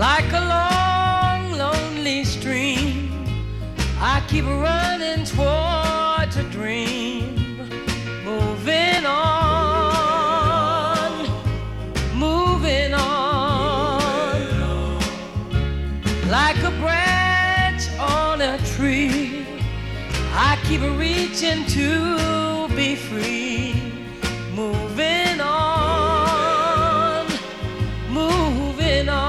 Like a long, lonely stream, I keep running towards a dream, moving on, moving on. Like a branch on a tree, I keep reaching to be free, moving on, moving on.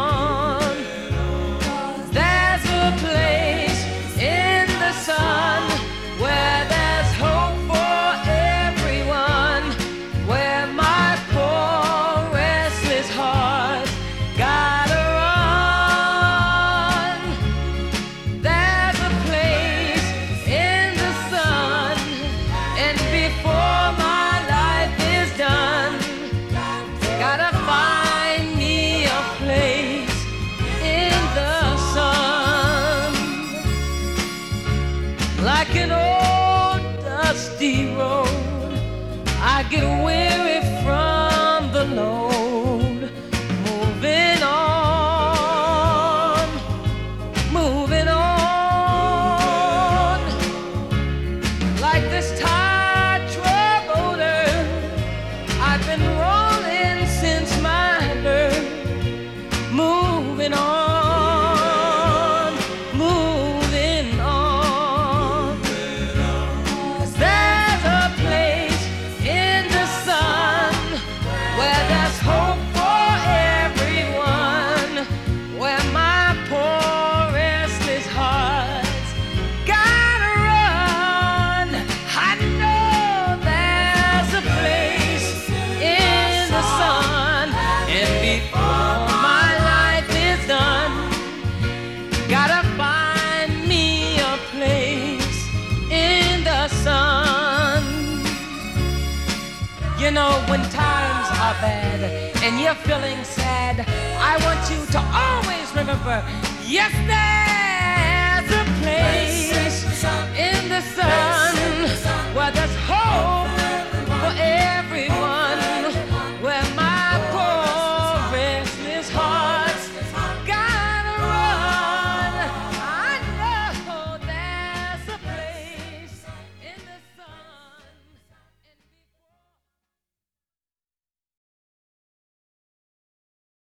There's a place in the sun where there's hope for everyone, where my poor restless heart gotta run. There's a place in the sun, and before my life is done, gotta find me a place in the sun. Like an old dusty road, I get weary from the load, moving on, moving on. Like this tired troubadour, I've been rolling since my birth, moving on, moving on. There's a place in the sun where there's hope for everyone, where my poor restless heart's gotta run. I know there's a place in the sun, and before my life is done, gotta find me a place in the sun. You know, when times are bad and you're feeling sad, I want you to always remember, yes, there's a place